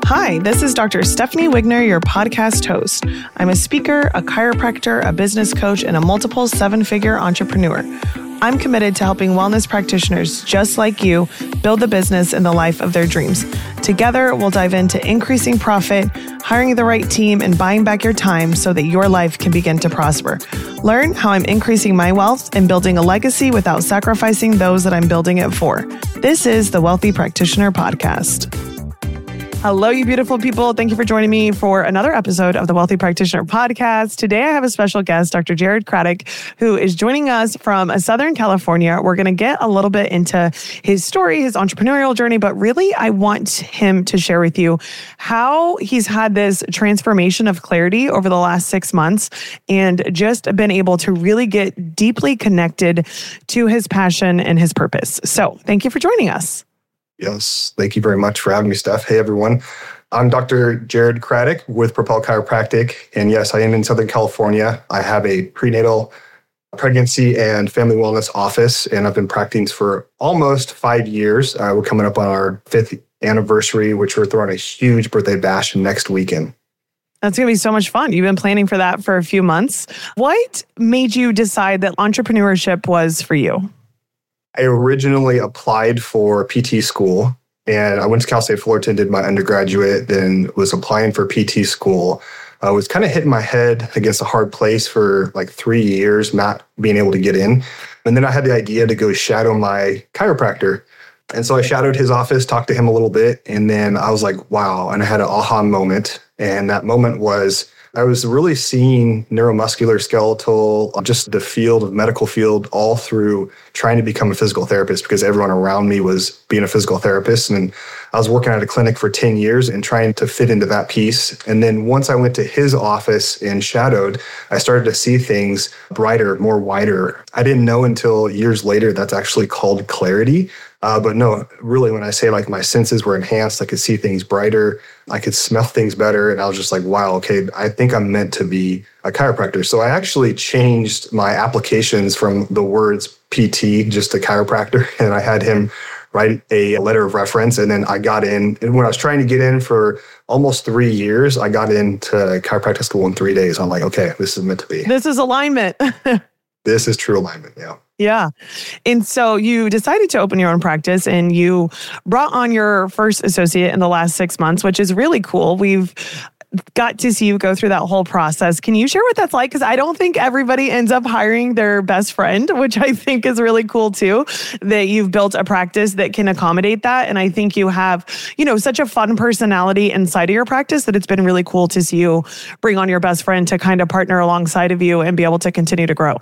Hi, this is Dr. Stephanie Wigner, your podcast host. I'm a speaker, a chiropractor, a business coach, and a multiple seven-figure entrepreneur. I'm committed to helping wellness practitioners just like you build the business and the life of their dreams. Together, we'll dive into increasing profit, hiring the right team, and buying back your time so that your life can begin to prosper. Learn how I'm increasing my wealth and building a legacy without sacrificing those that I'm building it for. This is the Wealthy Practitioner Podcast. Hello, you beautiful people. Thank you for joining me for another episode of the Wealthy Practitioner Podcast. Today, I have a special guest, Dr. Jared Craddock, who is joining us from Southern California. We're going to get a little bit into his story, his entrepreneurial journey, but really, I want him to share with you how he's had this transformation of clarity over the last 6 months and just been able to really get deeply connected to his passion and his purpose. So thank you for joining us. Yes, thank you very much for having me, Steph. Hey, everyone. I'm Dr. Jared Craddock with Propel Chiropractic. And yes, I am in Southern California. I have a prenatal pregnancy and family wellness office, and I've been practicing for almost 5 years. We're coming up on our 5th anniversary, which we're throwing a huge birthday bash next weekend. That's going to be so much fun. You've been planning for that for a few months. What made you decide that entrepreneurship was for you? I originally applied for PT school, and I went to Cal State Fullerton, did my undergraduate, then was applying for PT school. I was kind of hitting my head against a hard place for like 3 years, not being able to get in. And then I had the idea to go shadow my chiropractor. And so I shadowed his office, talked to him a little bit, and then I was like, wow. And I had an aha moment. And that moment was, I was really seeing neuromuscular, skeletal, just the field of medical field all through trying to become a physical therapist because everyone around me was being a physical therapist. And I was working at a clinic for 10 years and trying to fit into that piece. And then once I went to his office and shadowed, I started to see things brighter, more wider. I didn't know until years later that's actually called clarity. But no, really, when I say like my senses were enhanced, I could see things brighter, I could smell things better. And I was just like, wow, okay, I think I'm meant to be a chiropractor. So I actually changed my applications from the words PT just to chiropractor. And I had him write a letter of reference. And then I got in. And when I was trying to get in for almost 3 years, I got into chiropractic school in 3 days. I'm like, okay, this is meant to be. This is alignment. This is true alignment, yeah. Yeah. And so you decided to open your own practice and you brought on your first associate in the last 6 months, which is really cool. We've got to see you go through that whole process. Can you share what that's like? Because I don't think everybody ends up hiring their best friend, which I think is really cool too, that you've built a practice that can accommodate that. And I think you have, such a fun personality inside of your practice that it's been really cool to see you bring on your best friend to kind of partner alongside of you and be able to continue to grow.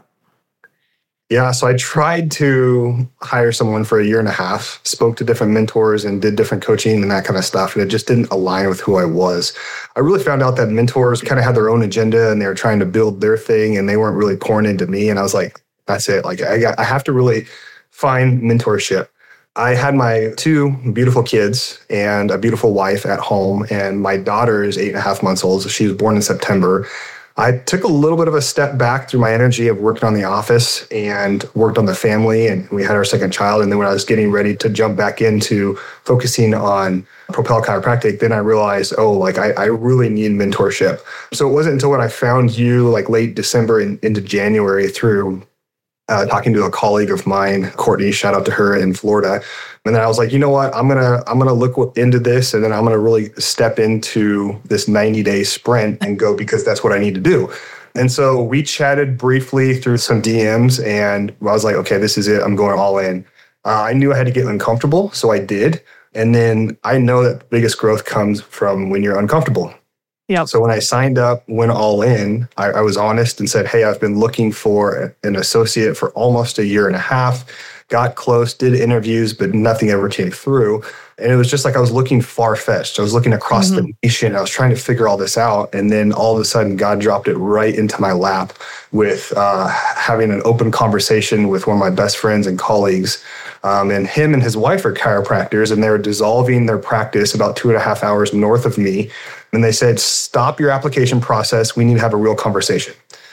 Yeah, so I tried to hire someone for 1.5 years, spoke to different mentors and did different coaching and that kind of stuff. And it just didn't align with who I was. I really found out that mentors kind of had their own agenda and they were trying to build their thing and they weren't really pouring into me. And I was like, that's it. Like I have to really find mentorship. I had my 2 beautiful kids and a beautiful wife at home. And my daughter is 8.5 months old. So she was born in September. I took a little bit of a step back through my energy of working on the office and worked on the family, and we had our second child. And then when I was getting ready to jump back into focusing on Propel Chiropractic, then I realized, I really need mentorship. So it wasn't until when I found you like late December and into January through talking to a colleague of mine, Courtney, shout out to her in Florida. And then I was like, you know what, I'm gonna look into this, and then I'm gonna really step into this 90-day sprint and go because that's what I need to do. And so we chatted briefly through some DMs, and I was like, okay, this is it. I'm going all in. I knew I had to get uncomfortable, so I did. And then I know that the biggest growth comes from when you're uncomfortable. Yeah. So when I signed up, went all in, I was honest and said, hey, I've been looking for an associate for almost 1.5 years, got close, did interviews, but nothing ever came through. And it was just like I was looking far-fetched. I was looking across the nation. I was trying to figure all this out. And then all of a sudden, God dropped it right into my lap with having an open conversation with one of my best friends and colleagues. And him and his wife are chiropractors, and they were dissolving their practice about 2.5 hours north of me. And they said, stop your application process. We need to have a real conversation.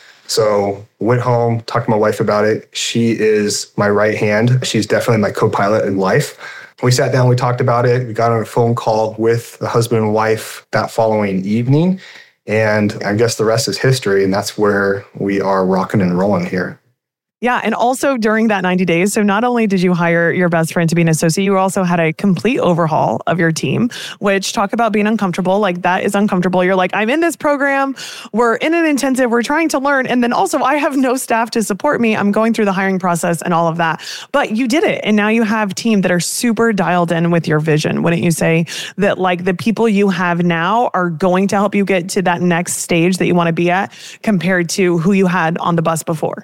So went home, talked to my wife about it. She is my right hand. She's definitely my co-pilot in life. We sat down, we talked about it. We got on a phone call with the husband and wife that following evening. And I guess the rest is history. And that's where we are rocking and rolling here. Yeah. And also during that 90 days, so not only did you hire your best friend to be an associate, you also had a complete overhaul of your team, which talk about being uncomfortable. Like that is uncomfortable. You're like, I'm in this program. We're in an intensive. We're trying to learn. And then also I have no staff to support me. I'm going through the hiring process and all of that. But you did it. And now you have a team that are super dialed in with your vision. Wouldn't you say that like the people you have now are going to help you get to that next stage that you want to be at compared to who you had on the bus before?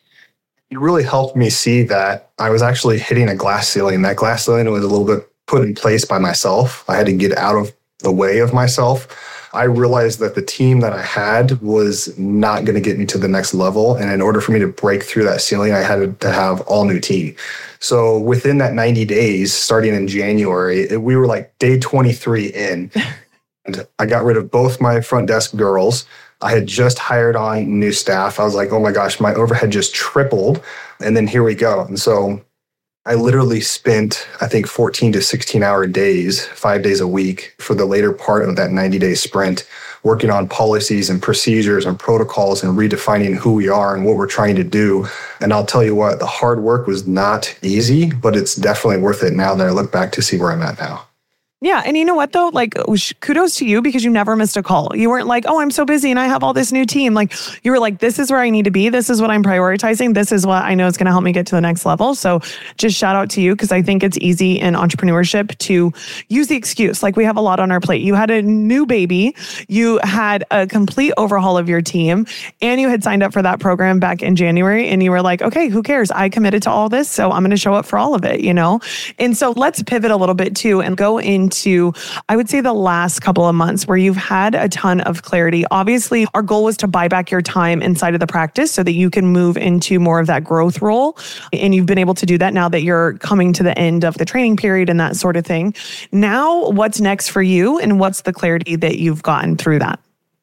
It really helped me see that I was actually hitting a glass ceiling. That glass ceiling was a little bit put in place by myself. I had to get out of the way of myself. I realized that the team that I had was not going to get me to the next level. And in order for me to break through that ceiling, I had to have all new team. So within that 90 days, starting in January, we were like day 23 in. And I got rid of both my front desk girls. I had just hired on new staff. I was like, oh my gosh, my overhead just tripled. And then here we go. And so I literally spent, I think, 14 to 16 hour days, 5 days a week for the later part of that 90-day sprint, working on policies and procedures and protocols and redefining who we are and what we're trying to do. And I'll tell you what, the hard work was not easy, but it's definitely worth it now that I look back to see where I'm at now. Yeah. And you know what, though? Like, kudos to you because you never missed a call. You weren't like, oh, I'm so busy and I have all this new team. Like, you were like, this is where I need to be. This is what I'm prioritizing. This is what I know is going to help me get to the next level. So just shout out to you because I think it's easy in entrepreneurship to use the excuse. Like, we have a lot on our plate. You had a new baby. You had a complete overhaul of your team and you had signed up for that program back in January. And you were like, okay, who cares? I committed to all this. So I'm going to show up for all of it, you know? And so let's pivot a little bit too and go into, I would say, the last couple of months where you've had a ton of clarity. Obviously, our goal was to buy back your time inside of the practice so that you can move into more of that growth role. And you've been able to do that now that you're coming to the end of the training period and that sort of thing. Now, what's next for you and what's the clarity that you've gotten through that?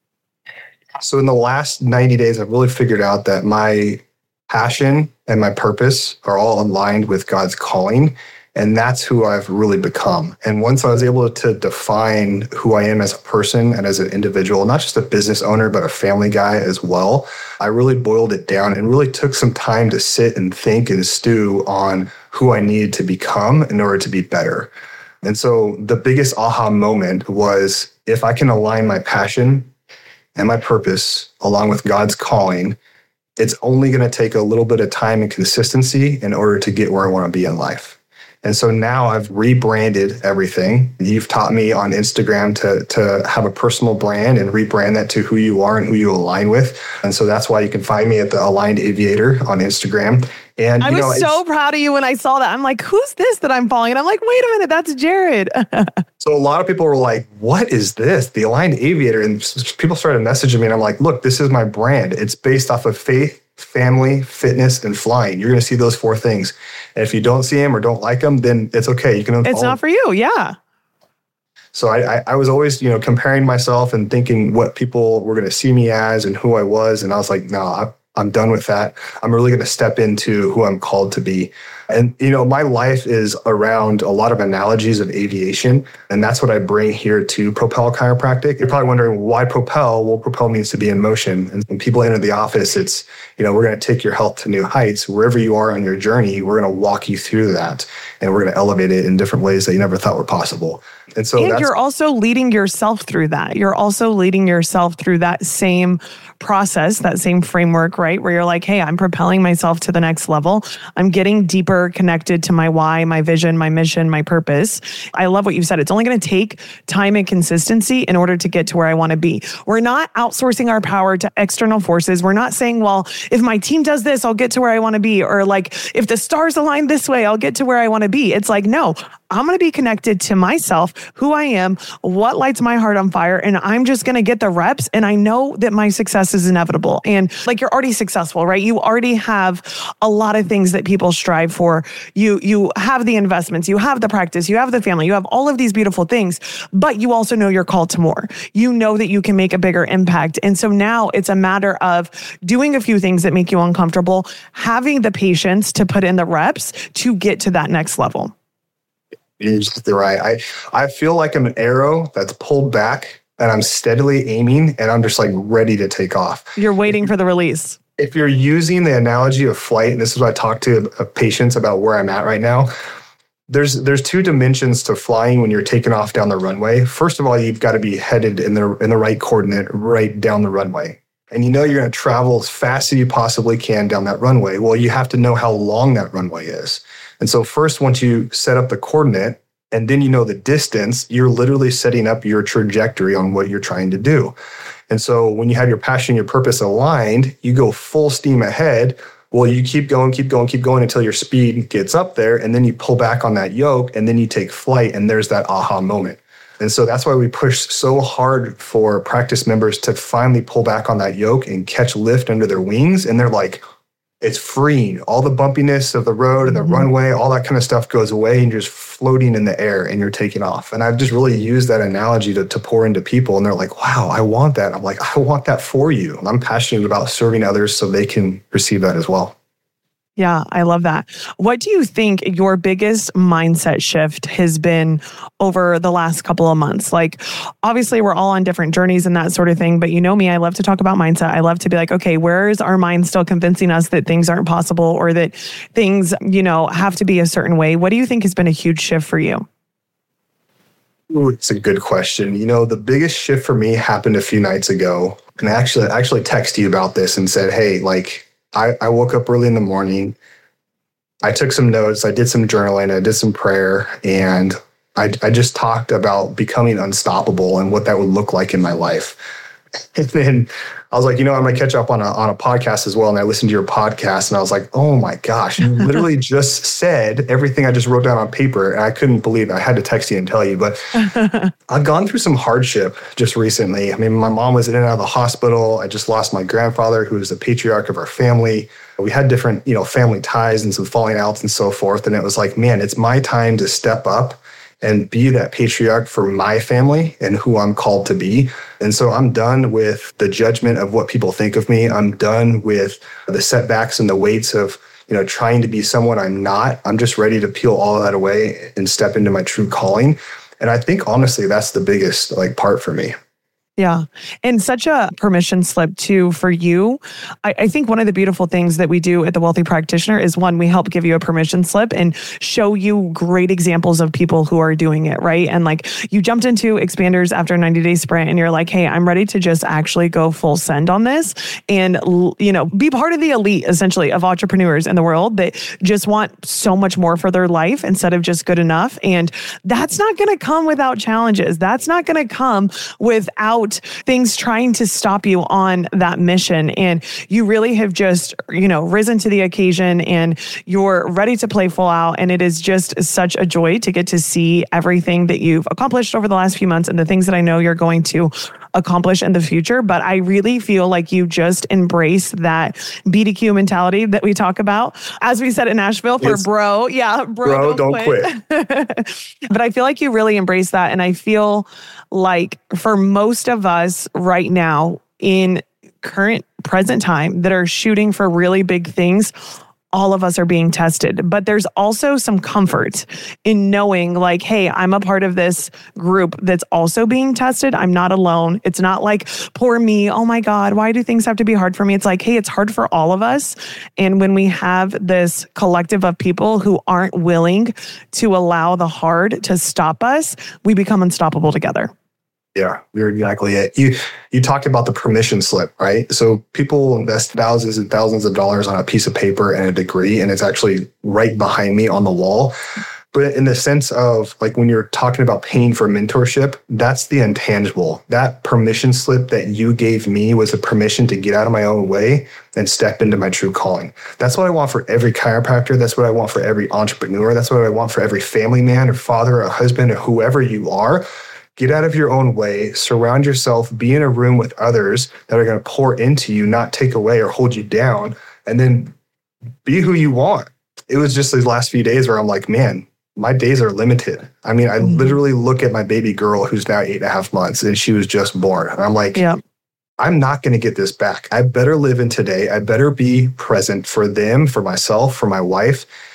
So in the last 90 days, I've really figured out that my passion and my purpose are all aligned with God's calling. And that's who I've really become. And once I was able to define who I am as a person and as an individual, not just a business owner, but a family guy as well, I really boiled it down and really took some time to sit and think and stew on who I needed to become in order to be better. And so the biggest aha moment was, if I can align my passion and my purpose along with God's calling, it's only going to take a little bit of time and consistency in order to get where I want to be in life. And so now I've rebranded everything. You've taught me on Instagram to have a personal brand and rebrand that to who you are and who you align with. And so that's why you can find me at the Aligned Aviator on Instagram. And I was so proud of you when I saw that. I'm like, who's this that I'm following? And I'm like, wait a minute, that's Jared. So a lot of people were like, what is this? The Aligned Aviator. And people started messaging me and I'm like, look, this is my brand. It's based off of faith, family, fitness, and flying. You're going to see those four things. And if you don't see them or don't like them, then it's okay. You can unfollow. It's not for you. Yeah. So I was always, comparing myself and thinking what people were going to see me as and who I was. And I was like, no, I'm done with that. I'm really going to step into who I'm called to be. And, my life is around a lot of analogies of aviation. And that's what I bring here to Propel Chiropractic. You're probably wondering why Propel? Well, Propel means to be in motion. And when people enter the office, it's, we're going to take your health to new heights. Wherever you are on your journey, we're going to walk you through that. And we're going to elevate it in different ways that you never thought were possible. And so you're also leading yourself through that. You're also leading yourself through that same process, that same framework, right? Where you're like, hey, I'm propelling myself to the next level. I'm getting deeper connected to my why, my vision, my mission, my purpose. I love what you said. It's only going to take time and consistency in order to get to where I want to be. We're not outsourcing our power to external forces. We're not saying, well, if my team does this, I'll get to where I want to be. Or like, if the stars align this way, I'll get to where I want to be. It's like, no, I'm going to be connected to myself, who I am, what lights my heart on fire, and I'm just going to get the reps. And I know that my success is inevitable. And like, you're already successful, right? You already have a lot of things that people strive for. You have the investments, you have the practice, you have the family, you have all of these beautiful things, but you also know you're called to more. You know that you can make a bigger impact. And so now it's a matter of doing a few things that make you uncomfortable, having the patience to put in the reps to get to that next level. You're exactly right. I feel like I'm an arrow that's pulled back and I'm steadily aiming and I'm just like ready to take off. You're waiting for the release. If you're using the analogy of flight, and this is what I talk to patients about where I'm at right now, there's two dimensions to flying when you're taking off down the runway. First of all, you've got to be headed in the right coordinate right down the runway. And you know you're going to travel as fast as you possibly can down that runway. Well, you have to know how long that runway is. And so first, once you set up the coordinate and then you know the distance, you're literally setting up your trajectory on what you're trying to do. And so when you have your passion, your purpose aligned, you go full steam ahead. Well, you keep going until your speed gets up there, and then you pull back on that yoke, and then you take flight, and there's that aha moment. And so that's why we push so hard for practice members to finally pull back on that yoke and catch lift under their wings. And they're like, it's freeing. All the bumpiness of the road and the runway, all that kind of stuff goes away, and you're just floating in the air and you're taking off. And I've just really used that analogy to pour into people. And they're like, wow, I want that. I'm like, I want that for you. I'm passionate about serving others so they can receive that as well. Yeah, I love that. What do you think your biggest mindset shift has been over the last couple of months? Like, obviously, we're all on different journeys and that sort of thing. But you know me, I love to talk about mindset. I love to be like, okay, where is our mind still convincing us that things aren't possible or that things, have to be a certain way? What do you think has been a huge shift for you? Ooh, it's a good question. The biggest shift for me happened a few nights ago. And I actually texted you about this and said, hey, I woke up early in the morning. I took some notes. I did some journaling. I did some prayer. And I just talked about becoming unstoppable and what that would look like in my life. And then I was like, I'm going to catch up on a podcast as well. And I listened to your podcast and I was like, oh my gosh, you literally just said everything I just wrote down on paper. And I couldn't believe it. I had to text you and tell you. But I've gone through some hardship just recently. I mean, my mom was in and out of the hospital. I just lost my grandfather, who was the patriarch of our family. We had different, family ties and some falling outs and so forth. And it was like, man, it's my time to step up and be that patriarch for my family and who I'm called to be. And so I'm done with the judgment of what people think of me. I'm done with the setbacks and the weights of, trying to be someone I'm not. I'm just ready to peel all of that away and step into my true calling. And I think, honestly, that's the biggest part for me. Yeah. And such a permission slip too for you. I think one of the beautiful things that we do at The Wealthy Practitioner is, one, we help give you a permission slip and show you great examples of people who are doing it, right? And you jumped into Expanders after a 90-day sprint and you're like, hey, I'm ready to just actually go full send on this and, be part of the elite, essentially, of entrepreneurs in the world that just want so much more for their life instead of just good enough. And that's not going to come without challenges. That's not going to come without things trying to stop you on that mission. And you really have just, risen to the occasion and you're ready to play full out. And it is just such a joy to get to see everything that you've accomplished over the last few months and the things that I know you're going to accomplish in the future. But I really feel like you just embrace that BDQ mentality that we talk about. As we said in Nashville for bro. Yeah, bro don't quit. But I feel like you really embrace that. And I feel like for most of us right now in present time that are shooting for really big things, all of us are being tested. But there's also some comfort in knowing hey, I'm a part of this group that's also being tested. I'm not alone. It's not like, poor me. Oh my God, why do things have to be hard for me? It's like, hey, it's hard for all of us. And when we have this collective of people who aren't willing to allow the hard to stop us, we become unstoppable together. Yeah, you're exactly it. You talked about the permission slip, right? So people invest thousands and thousands of dollars on a piece of paper and a degree, and it's actually right behind me on the wall. But in the sense of when you're talking about paying for mentorship, that's the intangible. That permission slip that you gave me was a permission to get out of my own way and step into my true calling. That's what I want for every chiropractor. That's what I want for every entrepreneur. That's what I want for every family man or father or husband or whoever you are. Get out of your own way, surround yourself, be in a room with others that are going to pour into you, not take away or hold you down, and then be who you want. It was just these last few days where I'm like, man, my days are limited. I mean, I literally look at my baby girl who's now 8.5 months and she was just born. And I'm like, I'm not going to get this back. I better live in today. I better be present for them, for myself, for my wife.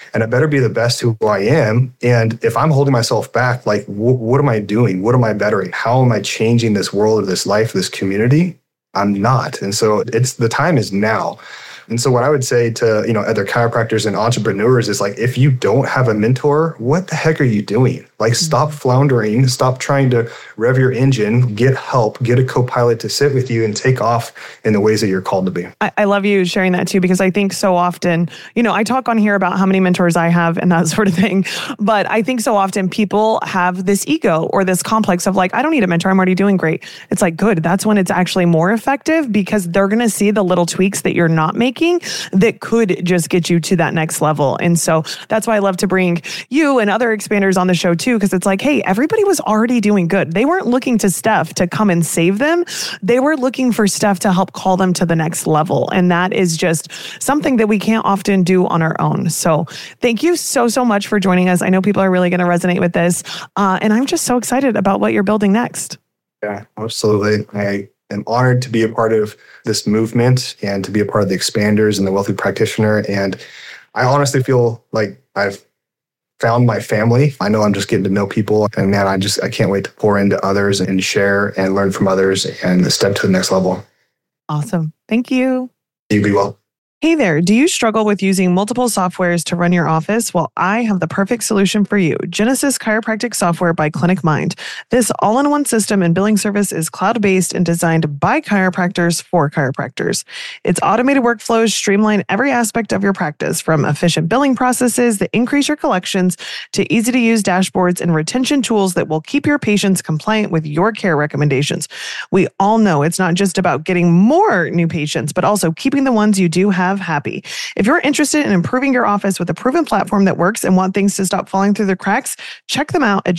and I better be the best who I am. And if I'm holding myself back, like, what am I doing? What am I bettering? How am I changing this world or this life, this community? I'm not. And so the time is now. And so what I would say to, other chiropractors and entrepreneurs is like, if you don't have a mentor, what the heck are you doing? Like, stop floundering, stop trying to rev your engine, get help, get a co-pilot to sit with you and take off in the ways that you're called to be. I love you sharing that too, because I think so often, I talk on here about how many mentors I have and that sort of thing. But I think so often people have this ego or this complex of like, I don't need a mentor. I'm already doing great. It's like, good. That's when it's actually more effective, because they're going to see the little tweaks that you're not making that could just get you to that next level. And so that's why I love to bring you and other expanders on the show too, because it's like, hey, everybody was already doing good. They weren't looking to Steph to come and save them. They were looking for Steph to help call them to the next level. And that is just something that we can't often do on our own. So thank you so much for joining us. I know people are really going to resonate with this. And I'm just so excited about what you're building next. Yeah, absolutely. I am honored to be a part of this movement and to be a part of the expanders and the Wealthy Practitioner. And I honestly feel like I've found my family. I know I'm just getting to know people, and man, I can't wait to pour into others and share and learn from others and step to the next level. Awesome. Thank you. You be well. Hey there, do you struggle with using multiple softwares to run your office? Well, I have the perfect solution for you, Genesis Chiropractic Software by Clinic Mind. This all-in-one system and billing service is cloud-based and designed by chiropractors for chiropractors. Its automated workflows streamline every aspect of your practice, from efficient billing processes that increase your collections to easy-to-use dashboards and retention tools that will keep your patients compliant with your care recommendations. We all know it's not just about getting more new patients, but also keeping the ones you do have happy. If you're interested in improving your office with a proven platform that works and want things to stop falling through the cracks, check them out at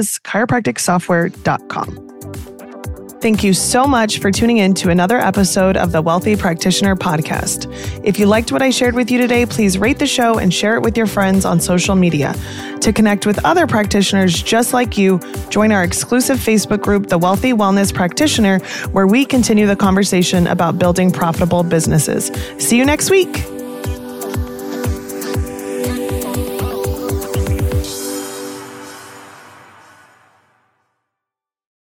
GenesisChiropracticSoftware.com. Thank you so much for tuning in to another episode of the Wealthy Practitioner Podcast. If you liked what I shared with you today, please rate the show and share it with your friends on social media. To connect with other practitioners just like you, join our exclusive Facebook group, The Wealthy Wellness Practitioner, where we continue the conversation about building profitable businesses. See you next week.